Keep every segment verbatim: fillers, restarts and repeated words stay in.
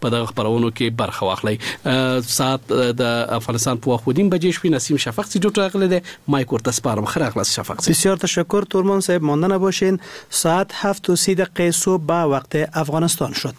په دغه خبرونو کې برخه واخلي. ساعت د افغانستان په وخت ودیم بجې شوي. نسیم شفق سیدو راغله ده مایک ورته سپارم. خیر اخلاص شفق. بسیار تشکر تورمان صاحب. مانده نباشین. ساعت هفت و سی دقیقه صبح به وقت افغانستان شد.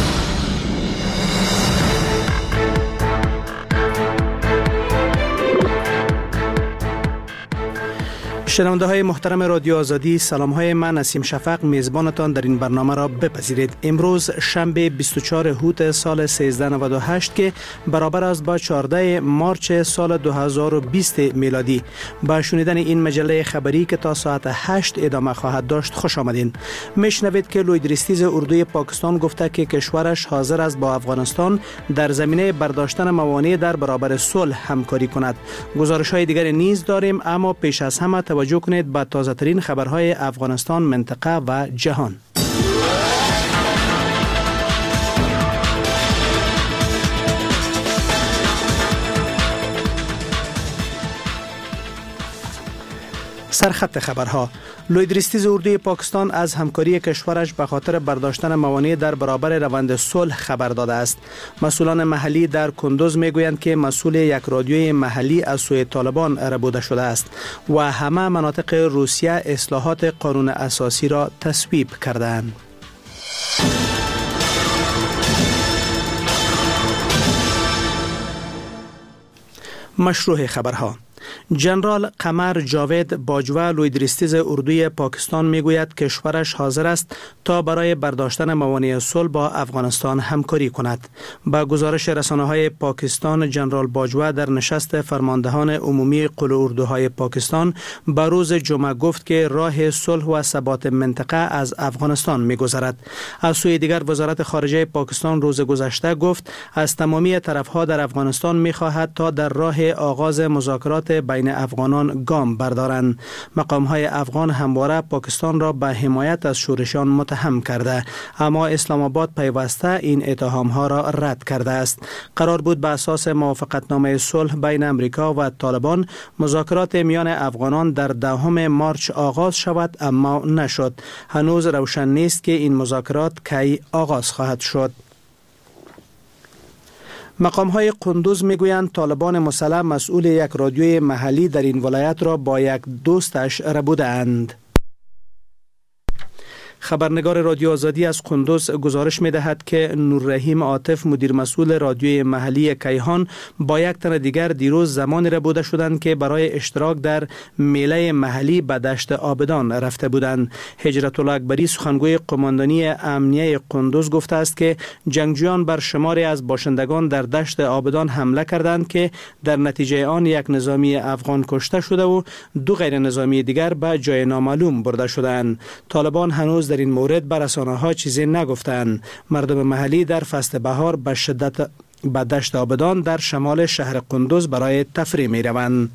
شنونده های محترم رادیو آزادی، سلام های من نسیم شفق میزبانتان در این برنامه را بپذیرید. امروز شنبه بیست و چهارم هوت سال سیزده نود و هشت که برابر است با چهاردهم مارچ سال دو هزار و بیست میلادی. با شنیدن این مجله خبری که تا ساعت هشت ادامه خواهد داشت خوش آمدین. میشنوید که لویدریستیز اردوی پاکستان گفته که کشورش حاضر است با افغانستان در زمینه برداشتن موانع در برابر صلح همکاری کند. گزارش های دیگر نیز داریم، اما پیش از همه توجه کنید به تازه ترین خبرهای افغانستان، منطقه و جهان. سرخط خبرها. لویدریستیز اردوی پاکستان از همکاری کشورش به خاطر برداشتن موانع در برابر روند صلح خبر داده است. مسئولان محلی در کندوز میگویند که مسئول یک رادیوی محلی از سوی طالبان ربوده شده است و همه مناطق روسیه اصلاحات قانون اساسی را تصویب کردند. مشروع خبرها. جنرال قمر جاوید باجوه لویدریستیز اردوی پاکستان میگوید کشورش حاضر است تا برای برداشتن موانع صلح با افغانستان همکاری کند. با گزارش رسانه‌های پاکستان، جنرال باجوه در نشست فرماندهان عمومی قل اردوهای پاکستان به روز جمعه گفت که راه صلح و ثبات منطقه از افغانستان میگذرد. از سوی دیگر وزارت خارجه پاکستان روز گذشته گفت از تمامی طرفها در افغانستان میخواهد تا در راه آغاز مذاکرات بین افغانان گام بردارند. مقام‌های افغان همواره پاکستان را به حمایت از شورشیان متهم کرده، اما اسلام آباد پیوسته این اتهام‌ها را رد کرده است. قرار بود به اساس موافقتنامه صلح بین امریکا و طالبان مذاکرات میان افغانان در دهم مارچ آغاز شود، اما نشد. هنوز روشن نیست که این مذاکرات کی آغاز خواهد شد. مقام‌های کندوز میگویند طالبان مسلح مسئول یک رادیوی محلی در این ولایت را با یک دوستش ربوده اند. خبرنگار رادیو آزادی از کندوز گزارش می دهد که نوررحیم عاطف مدیر مسئول رادیوی محلی کیهان با یک تن دیگر دیروز زمانی ربوده شدند که برای اشتراک در میله محلی به دشت آبدان رفته بودند. هجرت الله اکبری سخنگوی قماندانی امنیه کندوز گفته است که جنگجویان بر شماری از باشندگان در دشت آبدان حمله کردند که در نتیجه آن یک نظامی افغان کشته شده و دو غیر نظامی دیگر به جای نامعلوم برده شدند. طالبان هنوز در این مورد به رسانه‌ها چیزی نگفتند. مردم محلی در فصل بهار به شدت به دشت آبدان در شمال شهر کندوز برای تفریح می روند.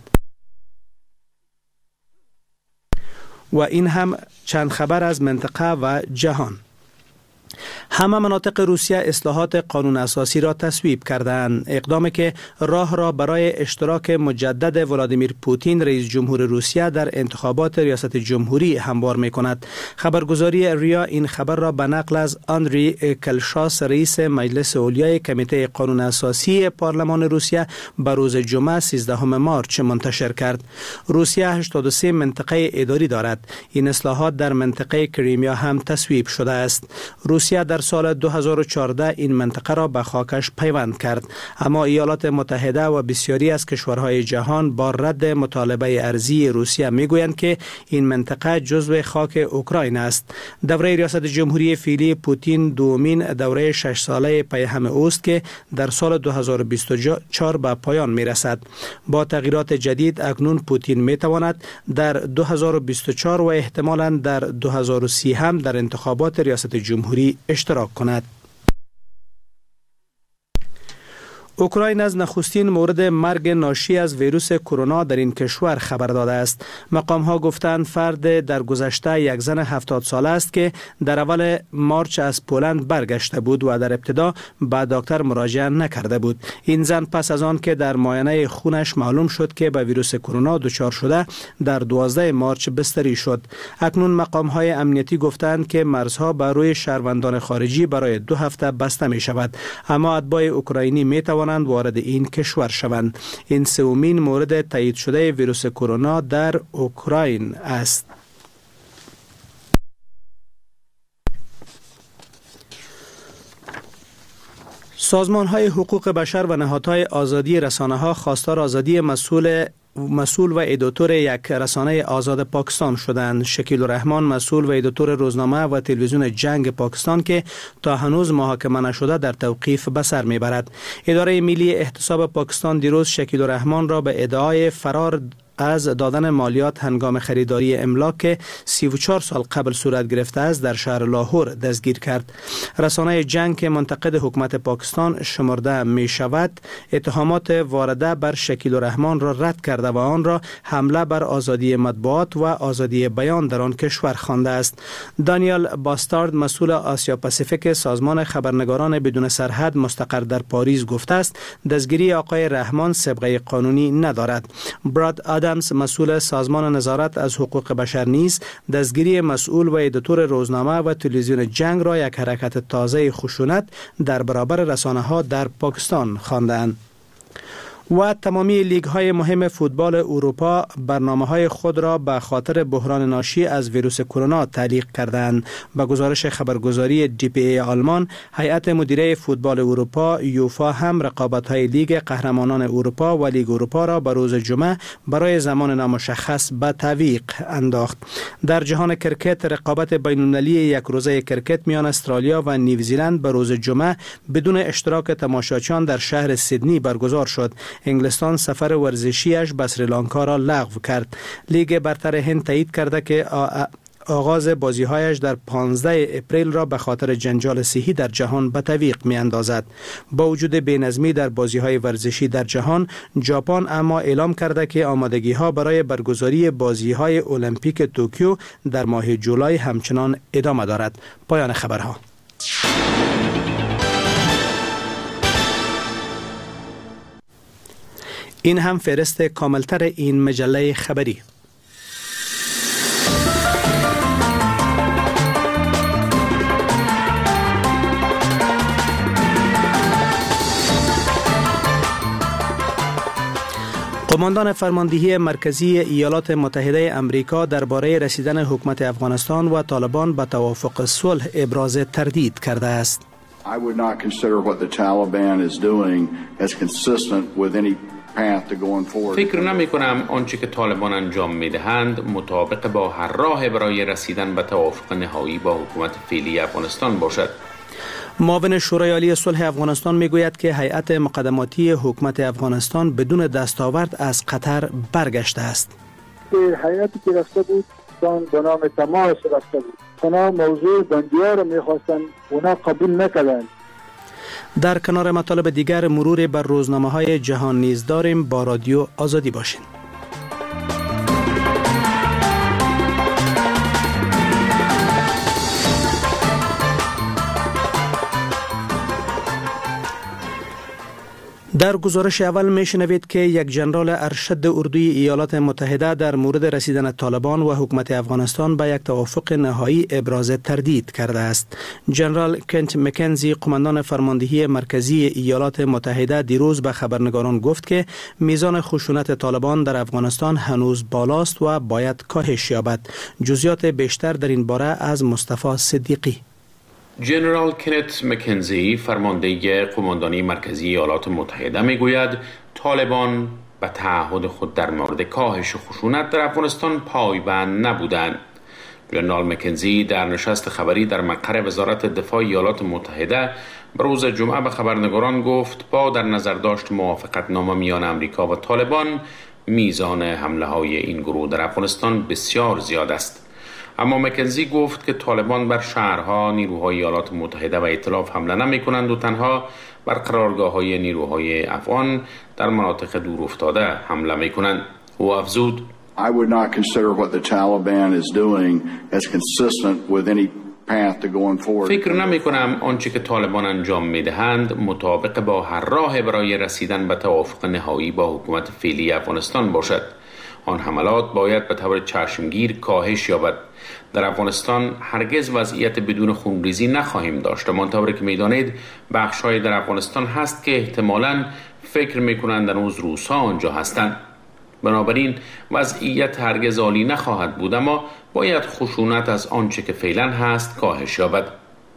و این هم چند خبر از منطقه و جهان. همه مناطق روسیه اصلاحات قانون اساسی را تصویب کردند، اقدامی که راه را برای اشتراک مجدد ولادیمیر پوتین رئیس جمهور روسیه در انتخابات ریاست جمهوری هموار می کند. خبرگزاری ریا این خبر را به نقل از آندری کلشاس رئیس مجلس علیای کمیته قانون اساسی پارلمان روسیه به روز جمعه سیزدهم مارچ منتشر کرد. روسیه هشتاد و سه منطقه اداری دارد. این اصلاحات در منطقه کریمیا هم تصویب شده است. روسیه در سال دو هزار و چهارده این منطقه را به خاکش پیوند کرد، اما ایالات متحده و بسیاری از کشورهای جهان با رد مطالبه ارضی روسیه میگویند که این منطقه جزو خاک اوکراین است. دوره ریاست جمهوری فعلی پوتین دومین دوره شش ساله پیهم اوست که در سال دو هزار و بیست و چهار به پایان میرسد. با تغییرات جدید اکنون پوتین میتواند در دو هزار و بیست و چهار و احتمالاً در دو هزار و سی هم در انتخابات ریاست جمهوری اشتراک کند. اوکراین از نخستین مورد مرگ ناشی از ویروس کرونا در این کشور خبر داده است. مقام ها گفتند فرد در گذشته یک زن هفتاد ساله است که در اول مارچ از پولند برگشته بود و در ابتدا به دکتر مراجعه نکرده بود. این زن پس از آن که در معاینه خونش معلوم شد که به ویروس کرونا دچار شده در دوازده مارچ بستری شد. اکنون مقام های امنیتی گفتند که مرزها بر روی شهروندان خارجی برای دو هفته بسته می شود، اما اتباع اوکراینی می توانند وارد این کشور شوند. این سومین مورد تایید شده ویروس کرونا در اوکراین است. سازمان های حقوق بشر و نهادهای آزادی رسانه ها خواستار آزادی مسئول مسئول و ادیتور یک رسانه آزاد پاکستان شدند. شکیل الرحمان، مسئول و ادیتور روزنامه و تلویزیون جنگ پاکستان که تا هنوز محاکمه نشده، در توقیف به سر میبرد. اداره ملی احتساب پاکستان دیروز شکیل الرحمان را به ادعای فرار از دادن مالیات هنگام خریداری املاک که سی و چهار سال قبل صورت گرفته است در شهر لاهور دستگیر کرد. رسانه جنگ که منتقد حکومت پاکستان شمرده می شود، اتهامات وارده بر شکیل الرحمان را رد کرده و آن را حمله بر آزادی مطبوعات و آزادی بیان در آن کشور خوانده است. دانیل باستارد، مسئول آسیا پاسیفیک سازمان خبرنگاران بدون سرحد مستقر در پاریس، گفته است دستگیری آقای رحمان سابقه قانونی ندارد. براد آدامز، مسئول سازمان نظارت از حقوق بشر، نیز دستگیری مسئول و ادیتور روزنامه و تلویزیون جنگ را یک حرکت تازه خشونت در برابر رسانه ها در پاکستان خواندند. و تمامی لیگ های مهم فوتبال اروپا برنامه های خود را به خاطر بحران ناشی از ویروس کرونا تعلیق کردند. با گزارش خبرگزاری دی پی ای آلمان، هیئت مدیره فوتبال اروپا یوفا هم رقابت های لیگ قهرمانان اروپا و لیگ اروپا را به روز جمعه برای زمان نامشخص به تعویق انداخت. در جهان کرکت، رقابت بین المللی یک روزه کرکت میان استرالیا و نیوزیلند به روز جمعه بدون اشتراک تماشاچیان در شهر سیدنی برگزار شد. انگلستان سفر ورزشیش به سریلانکا را لغو کرد. لیگ برتر هند تایید کرده که آغاز بازی‌هایش در پانزده اپریل را به خاطر جنجال صحی در جهان به تعویق می‌اندازد. با وجود بی‌نظمی در بازی‌های ورزشی در جهان، ژاپن اما اعلام کرده که آمادگی‌ها برای برگزاری بازی‌های المپیک توکیو در ماه جولای همچنان ادامه دارد. پایان خبرها. این هم فهرست کاملتر این مجله خبری. قماندان فرماندهی مرکزی ایالات متحده امریکا درباره رسیدن حکومت افغانستان و طالبان به توافق صلح ابراز تردید کرده است. I would not consider what the Taliban is doing as consistent with any فکر نمی کنم آنچه که طالبان انجام می دهند مطابق با هر راه برای رسیدن به توافق نهایی با حکومت فعلی افغانستان باشد. معاون شورای عالی صلح افغانستان می گوید که هیئت مقدماتی حکومت افغانستان بدون دستاورد از قطر برگشته است. هیئتی که رفته بود به نام تماس رفته بود. اونا موضوع بندی‌ها را می خواستن، اونا قبول نکردند. در کنار مطالب دیگر مرور بر روزنامه‌های جهان نیز داریم. با رادیو آزادی باشین. در گزارش اول میشنوید که یک ژنرال ارشد اردوی ایالات متحده در مورد رسیدن طالبان و حکومت افغانستان به یک توافق نهایی ابراز تردید کرده است. ژنرال کنت مکنزی، قماندان فرماندهی مرکزی ایالات متحده، دیروز به خبرنگاران گفت که میزان خشونت طالبان در افغانستان هنوز بالاست و باید کاهش یابد. جزئیات بیشتر در این باره از مصطفی صدیقی. ژنرال کنت مکنزی، فرمانده قماندانی مرکزی ایالات متحده، میگوید طالبان به تعهد خود در مورد کاهش خشونت در افغانستان پایبند نبودند. ژنرال مکنزی در نشست خبری در مقر وزارت دفاع ایالات متحده به روز جمعه به خبرنگاران گفت با در نظر داشت موافقت نامه میان امریکا و طالبان، میزان حمله های این گروه در افغانستان بسیار زیاد است. اما مکنزی گفت که طالبان بر شهرها نیروهای ایالات متحده و ائتلاف حمله نمی کنند و تنها بر قرارگاه‌های نیروهای افغان در مناطق دور افتاده حمله می کنند. او افزود: I would not consider what the Taliban is doing as consistent with any path to going forward. فکر نمی کنم آنچه که طالبان انجام می دهند مطابق با هر راه برای رسیدن به توافق نهایی با حکومت فعلی افغانستان باشد. آن حملات باید به طور چشمگیر کاهش یابد. در افغانستان هرگز وضعیت بدون خونریزی نخواهیم داشت. همانطور که می‌دانید بخش‌های در افغانستان هست که احتمالاً فکر می‌کنند هنوز روس‌ها آنجا هستند. بنابراین وضعیت هرگز عالی نخواهد بود، اما باید خشونت از آنچه که فعلا هست کاهش یابد.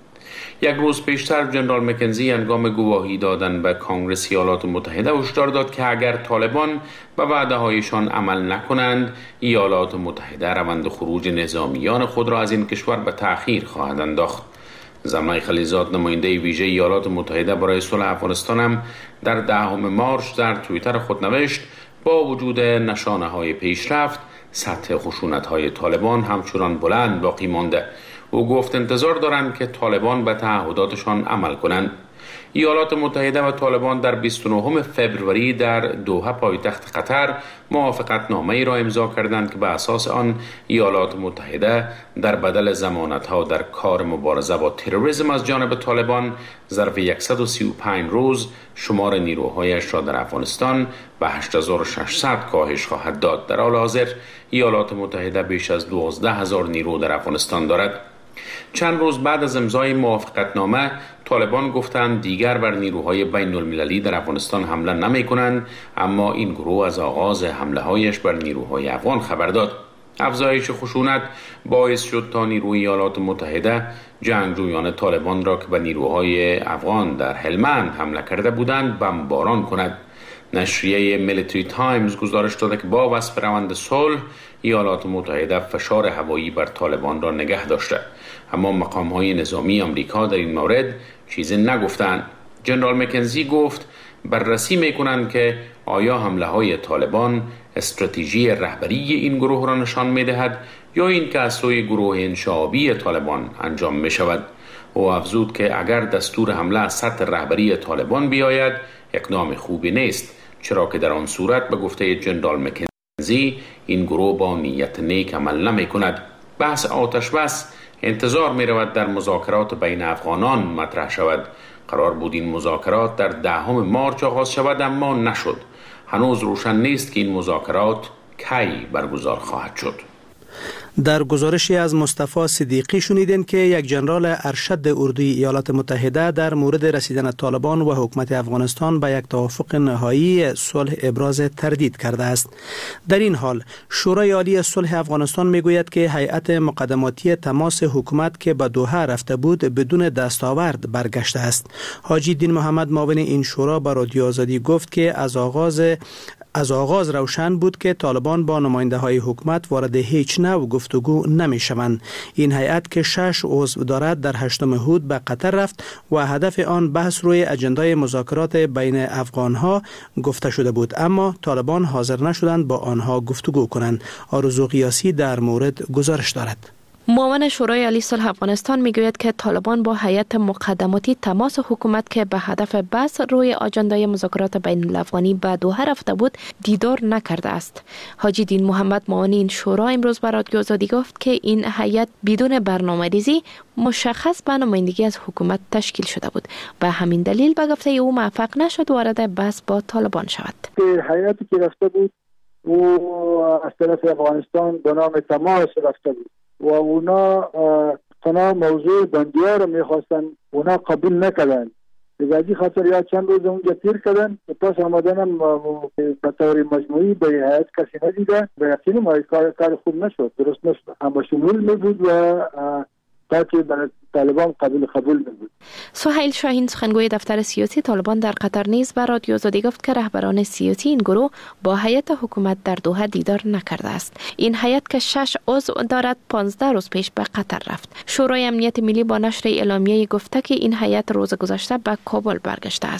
یک روز پیشتر جنرال مکنزی هنگام گواهی دادن به کنگره ایالات متحده هشدار داد که اگر طالبان به وعده هایشان عمل نکنند، ایالات متحده روند خروج نظامیان خود را از این کشور به تأخیر خواهد انداخت. زمای خلیزاد، نماینده ویژه ایالات متحده برای صلح افغانستان، هم در دهم مارس در توییتر خود نوشت: با وجود نشانه های پیشرفت، سطح خشونت های طالبان همچنان بلند باقی مانده. او گفت انتظار دارند که طالبان به تعهداتشان عمل کنند. ایالات متحده و طالبان در بیست و نهم فوریه در دوحه پایتخت قطر موافقت نامه‌ای را امضا کردند که به اساس آن ایالات متحده در بدل ضمانت‌ها در کار مبارزه با تروریسم از جانب طالبان ظرف صد و سی و پنج روز شمار نیروهایش را در افغانستان به هشت هزار و ششصد کاهش خواهد داد. در حال حاضر ایالات متحده بیش از دوازده هزار نیرو در افغانستان دارد. چند روز بعد از امضای موافقتنامه، طالبان گفتند دیگر بر نیروهای بین المللی در افغانستان حمله نمی کنند، اما این گروه از آغاز حمله هایش بر نیروهای افغان خبر داد. افزایش خشونت باعث شد تا نیروی ایالات متحده جنگجویان طالبان را که به نیروهای افغان در هلمند حمله کرده بودند بمباران کند. نشریه میلیتری تایمز گزارش داده که با وصف روند صلح، ایالات متحده فشار هوایی بر طالبان را نگه داشته، اما مقام‌های نظامی آمریکا در این مورد چیزی نگفتند. جنرال مکنزی گفت بررسی می‌کنند که آیا حمله‌های طالبان استراتژی رهبری این گروه را نشان می‌دهد یا این که از سوی گروه انشعابی طالبان انجام می‌شود. او افزود که اگر دستور حمله از سطح رهبری طالبان بیاید اقدام خوبی نیست، چرا که در آن صورت به گفته جنرال مکنزی این گروه با نیت نیک عمل نمی کند. بحث آتش بس انتظار می رود در مذاکرات بین افغانان مطرح شود. قرار بود این مذاکرات در دهم مارس آغاز شود، اما نشد. هنوز روشن نیست که این مذاکرات کی برگزار خواهد شد. در گزارشی از مصطفی صدیقی شنیدین که یک جنرال ارشد اردوی ایالات متحده در مورد رسیدن طالبان و حکومت افغانستان به یک توافق نهایی صلح ابراز تردید کرده است. در این حال شورای عالی صلح افغانستان میگوید که هیئت مقدماتی تماس حکومت که به دوحه رفته بود بدون دستاورد برگشته است. حاجی دین محمد معاون این شورا به رادیو آزادی گفت که از آغاز از آغاز روشن بود که طالبان با نماینده های حکومت وارد هیچ نوع گفتگو نمی شوند. این هیئت که شش عضو دارد در هشتم هود به قطر رفت و هدف آن بحث روی اجندای مذاکرات بین افغان ها گفته شده بود، اما طالبان حاضر نشدند با آنها گفتگو کنند. آرزو قیاسی در مورد گزارش دارد. معاون شورای عالی صلح افغانستان میگوید که طالبان با هیئت مقدماتی تماس حکومت که به هدف بحث روی آجندای مذاکرات بین الافغانی به دوحه رفته بود دیدار نکرده است. حاجی دین محمد معاون این شورا امروز به رادیو آزادی گفت که این هیئت بدون برنامه‌ریزی مشخص به نمایندگی از حکومت تشکیل شده بود و همین دلیل به گفته او موفق نشد وارد بحث با طالبان شود. هیئتی که رفته بود و از طرف افغانستان به نام تماس رفته بود و اونا تنها موضوع بندی‌ها رو میخواستن، اونا قبول نکردن. به خاطر یا چند روز اونجا تیر کردن و پس آمدن هم به طور مجموعی به هیئت کسی ندیده. به یقین ما کار کار خوب نشد، درست نشد، اما شمول میبود و تا که برای طالبان قبول قبول بود. سهیل شاهین سخنگوی دفتر سیاسی طالبان در قطر نیز به رادیو آزادی گفت که رهبران سیاسی این گروه با هیئت حکومت در دوحه دیدار نکرده است. این هیئت که شش عضو دارد پانزده روز پیش به قطر رفت. شورای امنیت ملی با نشر اعلامیه گفته که این هیئت روز گذشته به کابل برگشته است.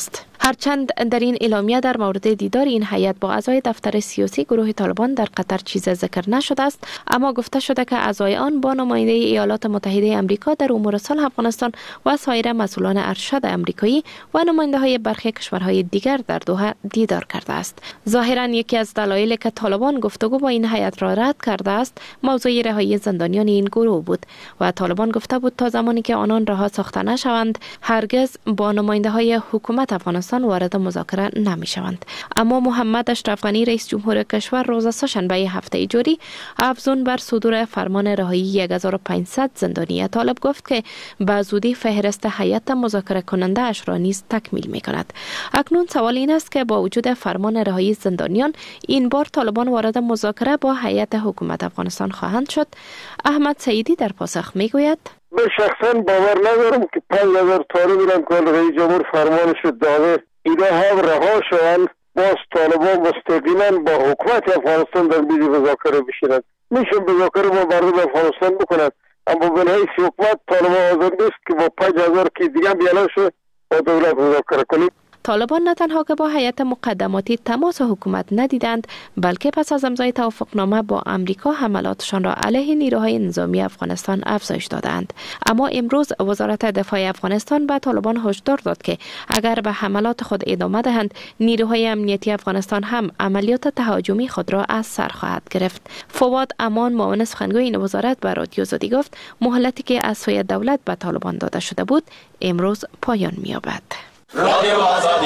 هرچند در این اعلامیه در مورد دیدار این هیئت با اعضای دفتر سیاسی گروه طالبان در قطر چیز ذکر نشده است، اما گفته شده که اعضای آن با نماینده ایالات متحده آمریکا در امور صلح افغانستان و سایر مسئولان ارشد آمریکایی و نماینده های برخی کشورهای دیگر در دوحه دیدار کرده است. ظاهرا یکی از دلایلی که طالبان گفتگو با این هیئت را رد کرده است، موضوع رهایی زندانیان این گروه بود و طالبان گفته بود تا زمانی که آنان رها ساخته نشوند هرگز با نماینده های حکومت افغانستان وارد مذاکره نمی شوند. اما محمد اشرف غنی رئیس جمهور کشور روز سه‌شنبه هفته جاری افزون بر صدور فرمان رهایی هزار و پانصد زندانی طالب گفت که به زودی فهرست هیئت مذاکره کننده اش را نیز تکمیل می کند. اکنون سوال این است که با وجود فرمان رهایی زندانیان این بار طالبان وارد مذاکره با هیئت حکومت افغانستان خواهند شد. احمد سعیدی در پاسخ می گوید: من شخصا باور ندارم که پنج هزار طالب ایران که رئیس جمهور فرمانش داده اینا هم رها شوند باز طالبان مستقیما با حکومت افغانستان در میز مذاکره بشینند. میشه مذاکره با مردم افغانستان بکنند، اما به حیث حکومت طالبان آزاد نیست که با پنج هزار که دیگه بیان شد با دولت مذاکره کنید. طالبان نه تنها که با هیئت مقدماتی تماس حکومت ندیدند، بلکه پس از امضای توافقنامه با امریکا حملاتشان را علیه نیروهای نظامی افغانستان افزایش دادند. اما امروز وزارت دفاع افغانستان به طالبان هشدار داد که اگر به حملات خود ادامه دهند، نیروهای امنیتی افغانستان هم عملیات تهاجمی خود را از سر خواهد گرفت. فواد امان، معاون سخنگوی این وزارت، به رادیو آزادی گفت مهلتی که از سوی دولت به طالبان داده شده بود امروز پایان می‌یابد. رادیو آزادی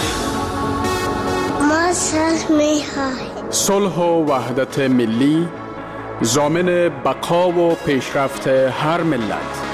ما صلح می‌خواهیم. صلح و وحدت ملی ضامن بقا و پیشرفت هر ملت.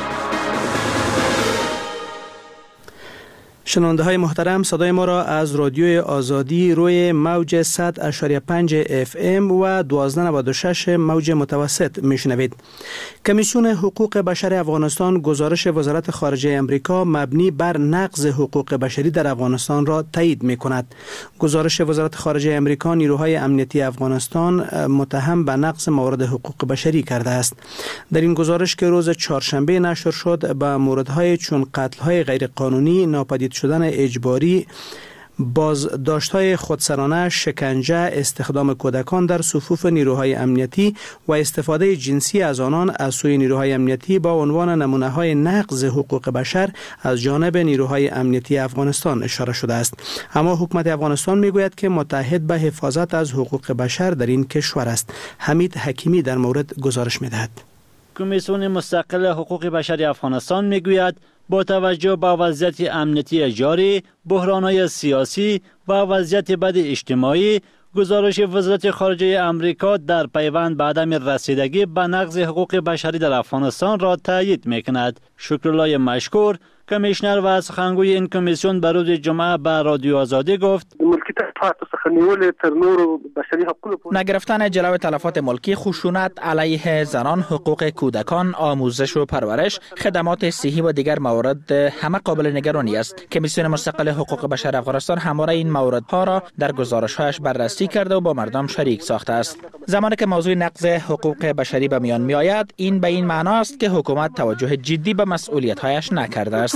شنونده های محترم، صدای ما را از رادیو آزادی روی موج صد و پنج اف ام و دوازده نود و شش موج متوسط میشنوید. کمیسیون حقوق بشر افغانستان گزارش وزارت خارجه امریکا مبنی بر نقض حقوق بشری در افغانستان را تایید می کند. گزارش وزارت خارجه امریکا نیروهای امنیتی افغانستان متهم به نقض موارد حقوق بشری کرده است. در این گزارش که روز چهارشنبه نشر شد، به موردهای چون قتل‌های غیرقانونی، ناپدید شدن اجباری، بازداشت‌های خودسرانه، شکنجه، استخدام کودکان در صفوف نیروهای امنیتی و استفاده جنسی از آنان از سوی نیروهای امنیتی با عنوان نمونه‌های نقض حقوق بشر از جانب نیروهای امنیتی افغانستان اشاره شده است. اما حکومت افغانستان میگوید که متعهد به حفاظت از حقوق بشر در این کشور است. حمید حکیمی در مورد گزارش می‌دهد. کمیسیون مستقل حقوق بشر افغانستان میگوید با توجه به وضعیت امنیتی جاری، بحران‌های سیاسی و وضعیت بد اجتماعی، گزارش وزارت خارجه امریکا در پیوند به عدم رسیدگی به نقض حقوق بشری در افغانستان را تایید می‌کند. شکرالله مشکور، کمیشنر و سخنگوی این کمیسیون، به روز جمعه به رادیو آزادی گفت نگرفتن جلوی تلفات ملکی، خشونت علیه زنان، حقوق کودکان، آموزش و پرورش، خدمات صحی و دیگر موارد همه قابل نگرانی است. کمیسیون مستقل حقوق بشر افغانستان همواره این موردها را در گزارش‌هایش بررسی کرده و با مردم شریک ساخته است. زمانی که موضوع نقض حقوق بشری به میان میآید، این به این معنا است که حکومت توجه جدی به مسئولیت‌هایش نکرده است.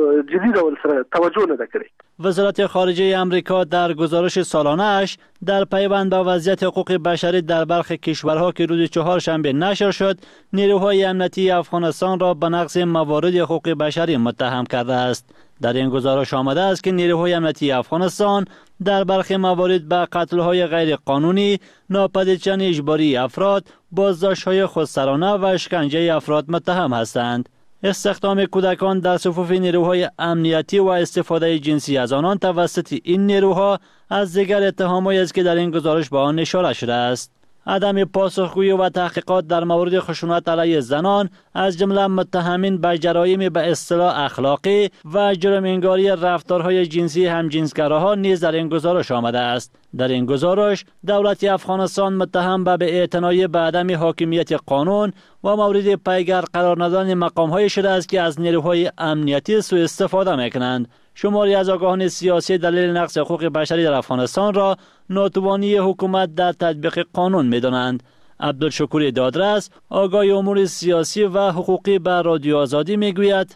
وزارت خارجه امریکا در گزارش سالانه‌اش در پیوند به وضعیت حقوق بشری در برخی کشورها که روز چهارشنبه نشر شد، نیروهای امنیتی افغانستان را به نقض موارد حقوق بشری متهم کرده است. در این گزارش آمده است که نیروهای امنیتی افغانستان در برخی موارد به قتل‌های غیر قانونی، ناپدید شدن اجباری افراد، بازداشت‌های خودسرانه و شکنجه افراد متهم هستند. استخدام کودکان در صفوف نیروهای امنیتی و استفاده جنسی از آنان توسط این نیروها از دیگر اتهامایی است که در این گزارش به آن اشاره شده است. عدم پاسخگویی و تحقیقات در مورد خشونت علیه زنان از جمله متهمین به جرایم به اصطلاح اخلاقی و جرم انگاری رفتارهای جنسی همجنسگراها نیز در این گزارش آمده است. در این گزارش دولت افغانستان متهم به بی‌اعتنایی به عدم حاکمیت قانون و مورد پیگر قرار ندادن مقام‌های شده است که از نیروهای امنیتی سوء استفاده می‌کنند. شماری از آگاهان سیاسی دلیل نقض حقوق بشری در افغانستان را ناتوانی حکومت در تطبیق قانون می‌دانند. عبدالشکور دادرس آگاه امور سیاسی و حقوقی به رادیو آزادی میگوید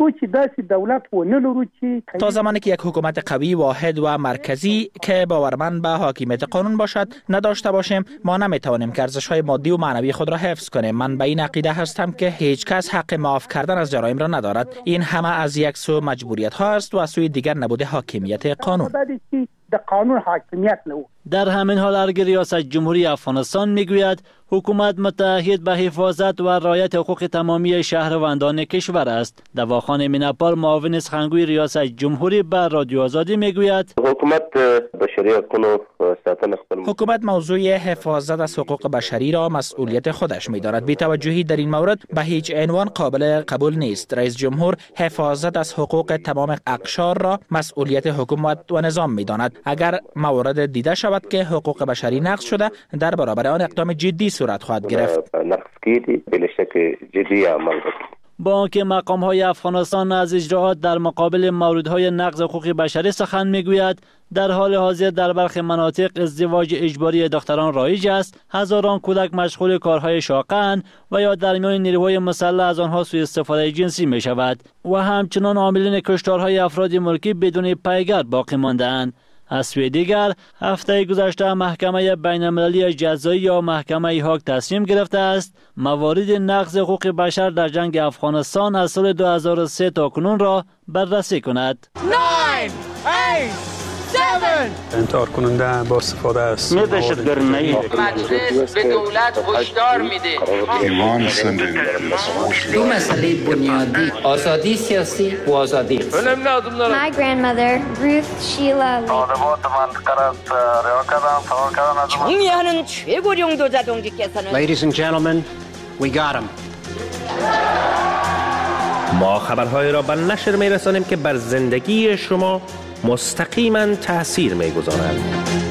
تا زمانی که یک حکومت قوی، واحد و مرکزی که باورمند به حاکمیت قانون باشد نداشته باشیم، ما نمیتوانیم که ارزش‌های مادی و معنوی خود را حفظ کنیم. من به این عقیده هستم که هیچ کس حق معاف کردن از جرایم را ندارد. این همه از یک سو مجبوریت ها است و از سوی دیگر نبوده حاکمیت قانون. در همین حال ارگ ریاست جمهوری افغانستان میگوید حکومت متعهد به حفاظت و رعایت حقوق تمامی شهروندان کشور است. دواخان میناپال معاون سخنگوی ریاست جمهوری به رادیو آزادی میگوید حکومت بشری حقوق ساتن خپل حکومت موضوع حفاظت از حقوق بشری را مسئولیت خودش می‌داند. بی‌توجهی در این مورد به هیچ عنوان قابل قبول نیست. رئیس جمهور حفاظت از حقوق تمام اقشار را مسئولیت حکومت و نظام می‌داند. اگر موارد دیده شود که حقوق بشری نقض شده، در برابر آن اقدام جدی صورت خواهد گرفت. با آنکه مقام‌های افغانستان از اجراءات در مقابل موردهای نقض حقوق بشری سخن میگوید، در حال حاضر در برخی مناطق ازدواج اجباری دختران رایج است، هزاران کودک مشغول کارهای شاقه‌اند و یا در میان نیروهای مسلح از آنها سوء استفاده جنسی می شود و همچنان عاملین کشتارهای افراد ملکی بدون پیگرد باقی مانده‌اند. از سوی دیگر هفته گذشته محکمه بین المللی جزایی یا محکمه هاگ تصمیم گرفته است موارد نقض حقوق بشر در جنگ افغانستان از سال دو هزار و سه تا کنون را بررسی کند. انتحار کننده با استفاده از مجلس به دولت هشدار میده ایمان سندن دو مسئله بنیادی، آزادی سیاسی و آزادی اقتصادی. My grandmother, Ruth Sheila Lee. 총리하는 최고령 도자동지께서는 Ladies and gentlemen, we got him. ما خبرهای را به نشر میرسانیم که بر زندگی شما مستقیما تأثیر میگذارند.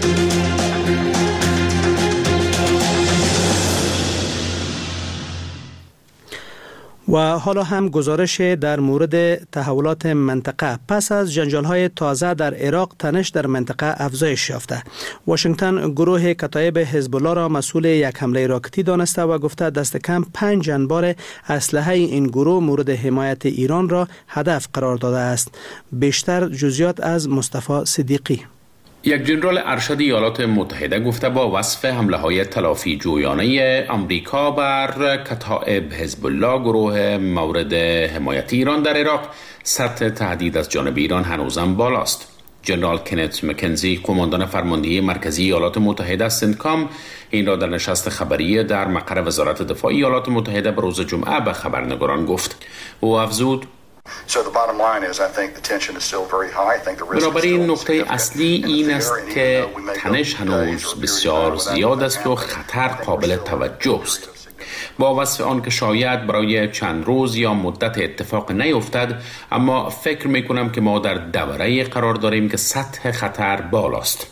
و حالا هم گزارش در مورد تحولات منطقه. پس از جنجال‌های تازه در عراق، تنش در منطقه افزایش یافته. واشنگتن گروه کتایب حزب الله را مسئول یک حمله راکتی دانسته و گفته دست کم پنج انبار اسلحه این گروه مورد حمایت ایران را هدف قرار داده است. بیشتر جزئیات از مصطفی صدیقی. یک جنرال ارشد ایالات متحده گفته با وصف حمله‌های تلافی جویانه آمریکا بر کتائب حزب الله گروه مورد حمایت ایران در عراق، سطح تهدید از جانب ایران هنوزم بالاست. جنرال کنت مکنزی، قماندان فرماندهی مرکزی ایالات متحده سنتکام، این را در نشست خبری در مقر وزارت دفاع ایالات متحده به روز جمعه به خبرنگاران گفت. او افزود: بنابراین نقطه اصلی این است که تنش هنوز بسیار زیاد است و خطر قابل توجه است. با وصف آن که شاید برای چند روز یا مدت اتفاق نیفتد، اما فکر می کنم که ما در دوره قرار داریم که سطح خطر بالاست.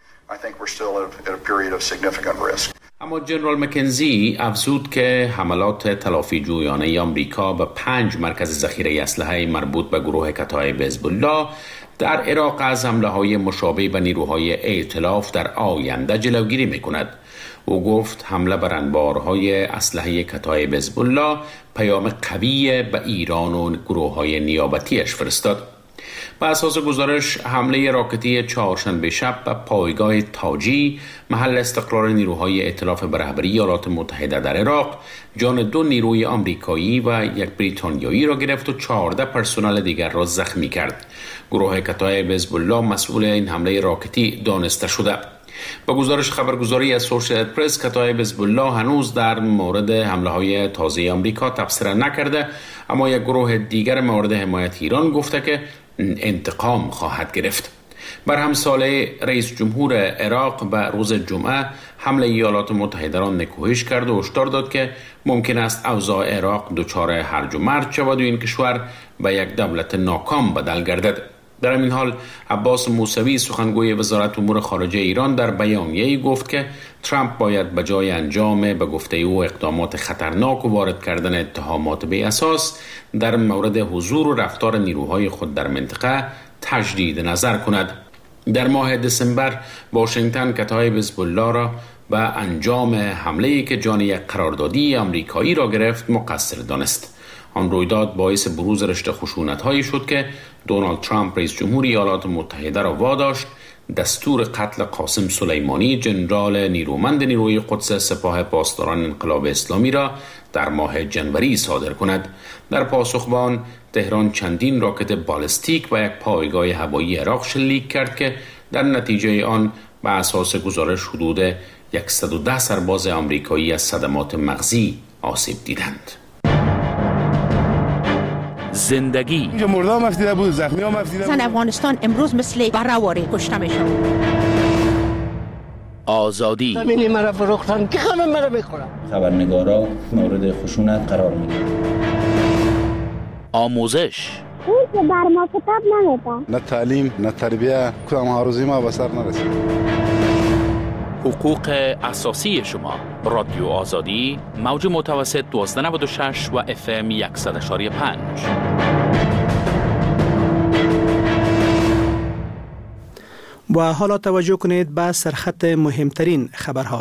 اما جنرال مکنزی افزود که حملات تلافی جویانه آمریکا به پنج مرکز ذخیره اسلحه مربوط به گروه کتایب حزب الله در عراق از حمله‌های مشابه به نیروهای ائتلاف در آینده جلوگیری می‌کند. او گفت حمله بر انبارهای اسلحه کتایب حزب الله پیام قوی به ایران و گروه‌های نیابتیش فرستاد. بر اساس گزارش، حمله راکتی چهارشنبه شب به پایگاه تاجی، محل استقرار نیروهای ائتلاف به رهبری ایالات متحده در عراق، جان دو نیروی آمریکایی و یک بریتانیایی را گرفت و چهارده پرسنل دیگر را زخمی کرد. گروه کتایب حزب الله مسئول این حمله راکتی دانسته شده. با گزارش خبرگزاری از اسوسییتد پرس، کتایب حزب الله هنوز در مورد حمله‌های تازه آمریکا تبصره نکرده، اما یک گروه دیگر مورد حمایت ایران گفته که انتقام خواهد گرفت. بر همساله رئیس جمهور عراق به روز جمعه حمله ایالات متحده را نکوهش کرد و هشدار داد که ممکن است اوضاع عراق دچار هرج و مرج شود و این کشور به یک دولت ناکام بدل گردد. در این حال عباس موسوی، سخنگوی وزارت امور خارجه ایران، در بیانیه‌ای گفت که ترامپ باید به جای انجام به گفته او اقدامات خطرناک و وارد کردن اتهامات بی اساس در مورد حضور و رفتار نیروهای خود در منطقه تجدید نظر کند. در ماه دسامبر واشنگتن کتایب حزب الله را و انجام حمله‌ای که جان یک قراردادی آمریکایی را گرفت مقصر دانست. آن رویداد باعث بروز رشته خشونت‌هایی شد که دونالد ترامپ رئیس جمهور ایالات متحده را واداشت دستور قتل قاسم سلیمانی ژنرال نیرومند نیروی قدس سپاه پاسداران انقلاب اسلامی را در ماه جنوری صادر کند. در پاسخ به آن تهران چندین راکت بالستیک و یک پایگاه هوایی عراق شلیک کرد که در نتیجه آن به اساس گزارش حدود صد و ده سرباز آمریکایی از صدمات مغزی آسیب دیدند. زندگی اینجا مردم مفتیده بود، زخمی ها مفتیده بود. زن افغانستان امروز مثل برآوری کشته میشه. آزادی زمینی مرا فروختن که همه مرا میخورن. خبرنگارا مورد خشونت قرار میگیرن. آموزش اون که بر ما کتاب نمیده. نه تعلیم نه تربیه کدام آرزوی ما به سر نرسید. حقوق اساسی شما. رادیو آزادی موج متوسط دوازده نود و شش و اف ام صد و پنج. و حالا توجه کنید به سرخط مهمترین خبرها.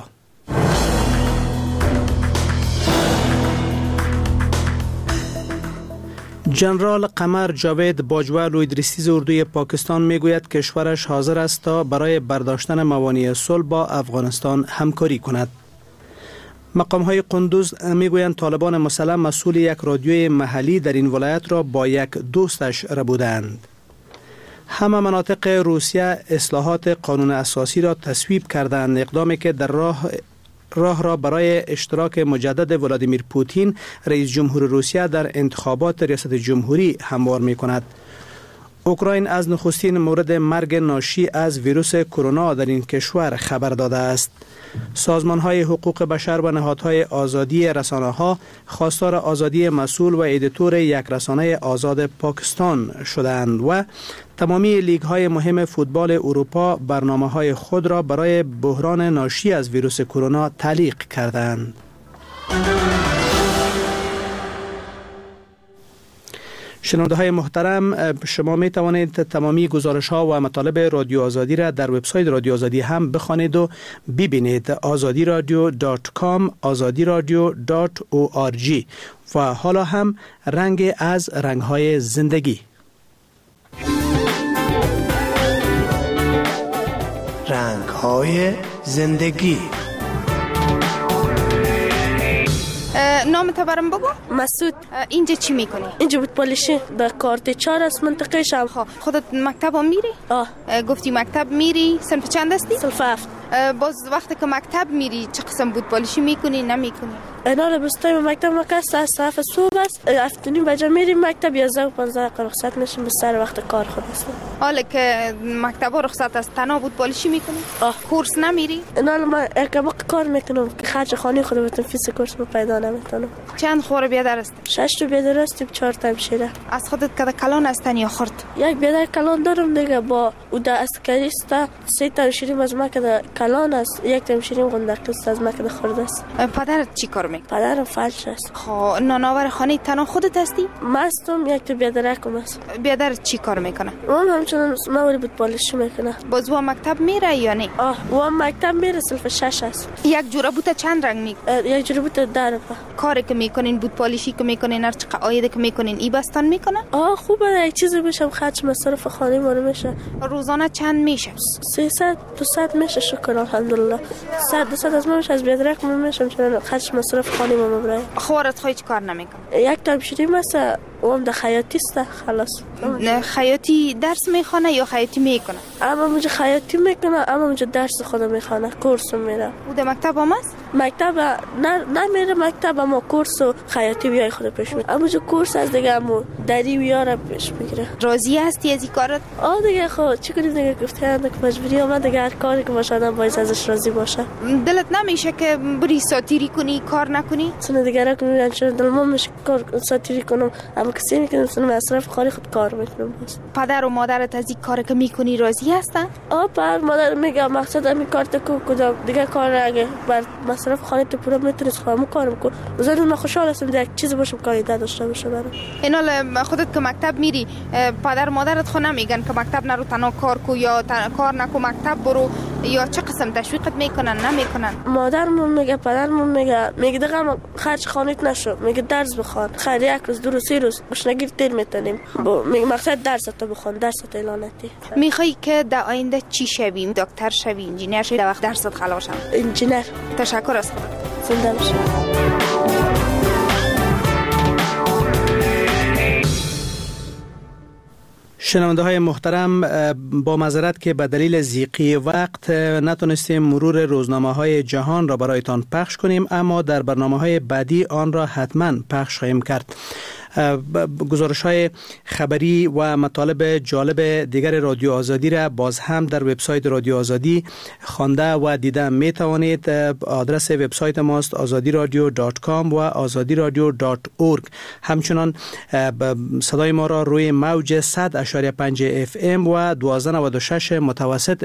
جنرال قمر جاوید باجوه ادریسی اردوی پاکستان میگوید کشورش حاضر است تا برای برداشتن موانع صلح با افغانستان همکاری کند. مقام های قندوز میگویند طالبان مسلح مسئول یک رادیوی محلی در این ولایت را با یک دوستش ربودند. همه مناطق روسیه اصلاحات قانون اساسی را تصویب کردند، اقدامی که در راه راه را برای اشتراک مجدد ولادیمیر پوتین رئیس جمهور روسیه در انتخابات ریاست جمهوری هموار می کند. اوکراین از نخستین مورد مرگ ناشی از ویروس کرونا در این کشور خبر داده است. سازمان های حقوق بشر و نهادهای آزادی رسانه ها خواستار آزادی مسئول و ادیتور یک رسانه آزاد پاکستان شدند و تمامی لیگ های مهم فوتبال اروپا برنامه های خود را برای بحران ناشی از ویروس کرونا تعلیق کردند. شنونده های محترم، شما می توانید تمامی گزارش ها و مطالب رادیو آزادی را در وبسایت رادیو آزادی هم بخوانید و ببینید. آزادی رادیو دات کام، آزادی رادیو دات او آر جی. و حالا هم رنگ از رنگ های زندگی. رنگ های زندگی. نام تو برام بگو. مسعود. اینجا چی میکنی؟ اینجا بود پالیشی در کارت چهار است منطقه شم. خودت مکتب هم میری؟ آه. گفتی مکتب میری، صنف چند هستی؟ صنف هفت. باز وقتی که مکتب میری چه قسم بود پالیشی میکنی نمیکنی؟ اینا رو بستای مکتب مکست از صرف صبح است، افتونی بجا میریم مکتب یازده و پانزده رخصت میشیم به سر وقت کار خود است. حالا که مکتب رخصت است تنها بود پالیشی میکنی؟ آه. کورس نمیری؟ اینا رو من ارکبق کار میکنم که خرج خانه خود بتون فیس کورس رو پیدا نمیتونم. چند خوره بیادر است؟ شش تا بیادر است، چهار تا همشیره. از خودت کده کلان هستن یا خرد؟ یک بیادر کلان دارم دیگه، با او ده اسکری است. سه تا همشیریم از ما کده کلان است، یک تا همشیریم غندق است از ما کده خرد است. پدرت چی کار میکنه؟ پدرم فلج است. خب نانآور خانه تنها خودت هستی؟ مستم، یک تا بیادرکم است. بیادرت چی کار میکنه؟ اون همچنان موری بود پالیشی میکنه. باز او مکتب میره یا نه؟ آه، او مکتب میره، صنف شش است. یک جوره بوته چند رنگ میکنه؟ یک جوره بوته ده روپه. کاری که میکنین بود پالیشی که میکنین هر چقدر آیده که میکنین ای بستان میکنه؟ آه خوبه، یک چیزی بشم خرج مصرف خانه ما میشه. روزانه چند میشه؟ سیصد دوصد میشه شکر الحمدلله. صد دوصد از ما میشه، از بیادرک ما میشم چون خرج مصرف خانه ما برای. خورت خواهی چی کار نمیکنه؟ یک تا بشیری مثلا اون در خیاطی است خلاص. نه خیاطی درس میخونه یا خیاطی میکنه؟ اما مجه خیاطی میکنه، اما مجه درس خودم میخونه، کورس میره. او در مکتب هم است؟ مکتب نه نمیره مکتب، اما کورس و خیاطی بیای خود پیش میره. اما جو کورس از دیگه امو دری و یاره پیش میگیره. راضی هستی از این کارت؟ آه دیگه خب چی کنیم دیگه، گفته که مجبوری اومد دیگه، هر کاری که باشه آدم باید ازش راضی باشه. دلت نمیشه که بری ساتیری کنی کار نکنی؟ سن دیگه را کنم چون دلم میشه کار ساتیری کنم، اما کسی میکنم سن مصرف خاری خود کار میکنم. بس پدر و مادرت از این کاری که میکنی راضی هستن؟ آه پدر مادر میگه مقصد همین کار تو کدام دیگه کار اگه بر مصرف خانه تو پورا میتونی خودم کارم کنم. زن من خوشحال هستم دیگه چیزی باشم کاری داشته باشه برام. اینا خودت که مکتب میری پدر مادرت خو نمیگن که مکتب نرو تنها کار کو یا کار نکو مکتب برو یا چه قسم تشویقت میکنن نمیکنن؟ مادرمون میگه، پدرمون میگه، میگه دیگه خرج خانیت نشو، میگه درس بخوان، خیر یک روز دو روز سه روز گشنگی تیر میتونیم، میگه مقصد درس تو بخوان، درس تو اعلانتی. میخوای که در آینده چی شویم؟ دکتر شوی، انجینیر شوی، در وقت درست خلاص شم؟ انجینیر. تشکر از خودت. زنده باشی. شنونده های محترم، با معذرت که به دلیل ضیقی وقت نتونستیم مرور روزنامه های جهان را برایتان پخش کنیم، اما در برنامه های بعدی آن را حتما پخش خواهیم کرد. گزارش های خبری و مطالب جالب دیگر رادیو آزادی را باز هم در وبسایت رادیو آزادی خوانده و دیده می توانید. آدرس وبسایت ماست آزادی رادیو دات کام و آزادی رادیو دات اورگ. همچنان صدای ما را روی موج صد و پنج اف ام و دوازده و نود و شش متوسط